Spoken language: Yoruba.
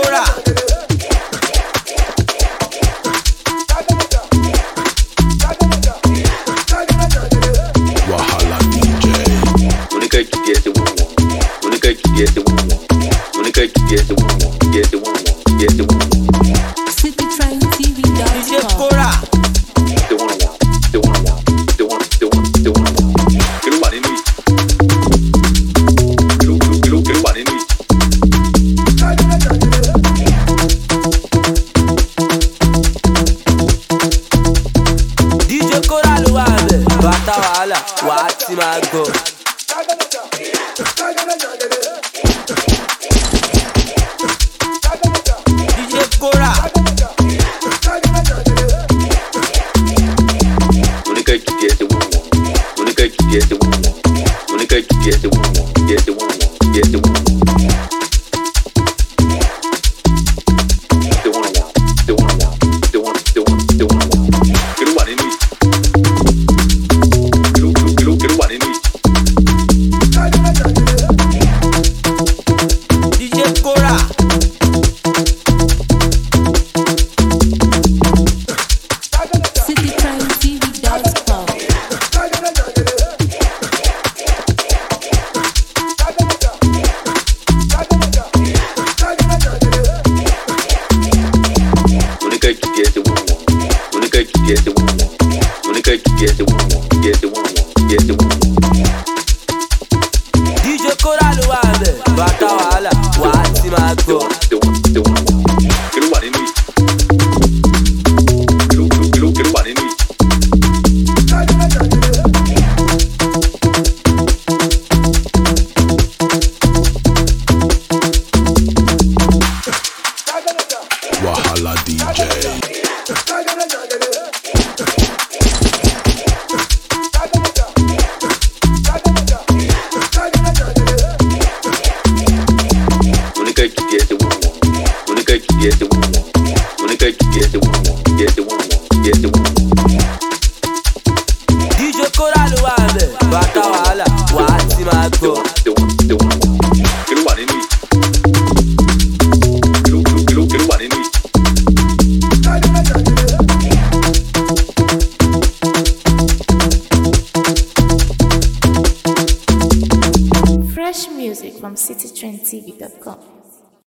Kora. Wahala DJ. Monica, you get the one. Monica, you get the one. Monica, you get the one. Get the one. Get the one. DJ Kora. The one. The one. The one. The one. The one. Get one in it. Get one in it. DJ Kora ló wà bẹ̀. Bàtà wàhálà wà á ti máa gbọ́. DJ Kora. Monica, you get the one. Monica, you get the one. Monica, you get the one. Get the one. Get the one. The one. The one. The one. The one. The one. Get one in it. Get one in it. DJ Kora. cityprimetv.com. Monica, you get the one. Monica, you get the one. Monica, you get the one. Get the one. Get the one. DJ Kora ló wà bẹ̀. Bàtà wàhálà wà á ti máa The gbọ́. one. The one. The one. Get one in it. Get one in it. Wahala DJ. Monica, you get the one. Monica, you get the one. Monica, you get the one. Get the one. Get the one. DJ Kora ló wà bẹ̀. Bàtà wàhálà wà á ti máa The gbọ́. one. The one. The one. Get one in it. Get one in it. Fresh music from citytrendtv.com.